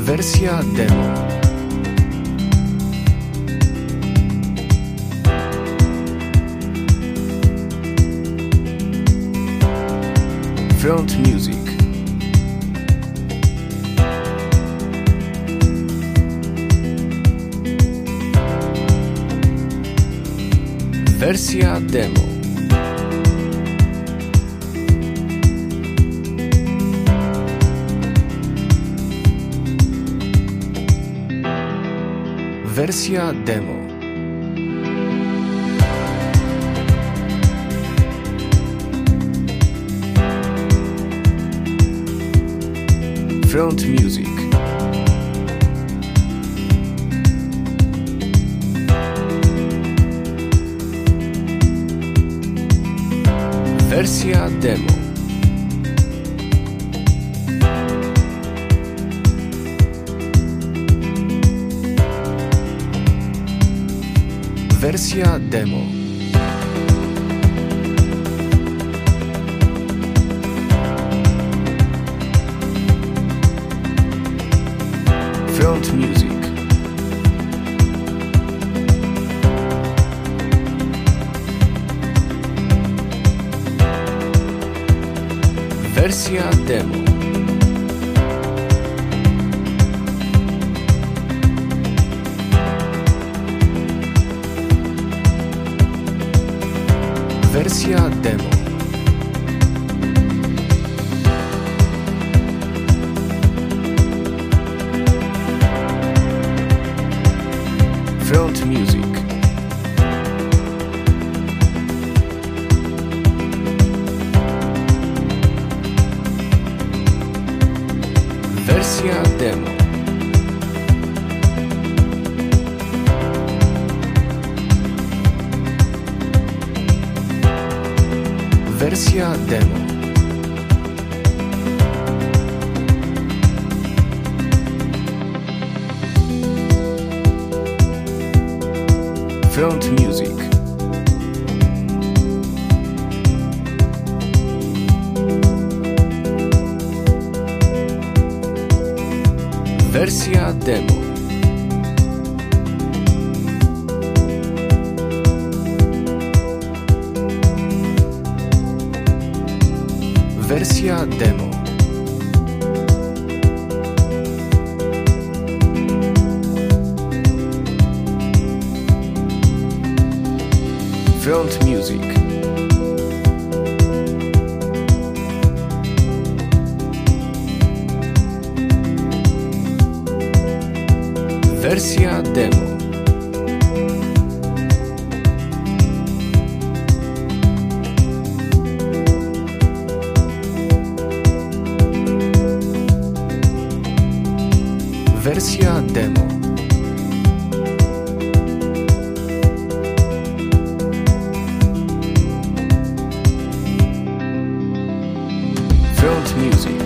Wersja demo. Front Music. Wersja demo. Wersja demo. Front Music. Wersja demo. Wersja demo. Front Music. Wersja demo. Wersja demo. Front Music. Wersja demo. Wersja demo. Front Music. Wersja demo. Wersja demo. Front Music. Wersja demo. Wersja demo. Front Music.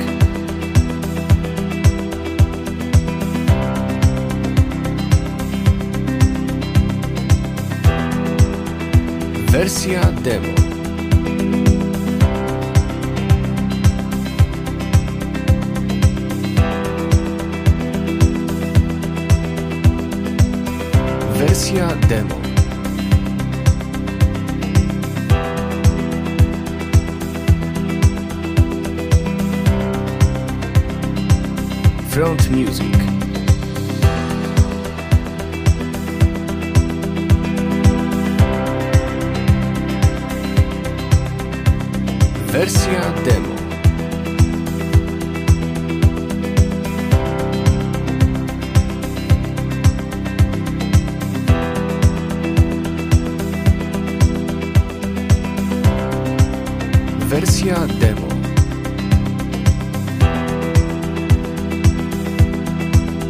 Wersja demo. Wersja demo. Front Music. Wersja demo. Wersja demo.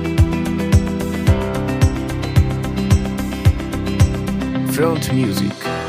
Front Music.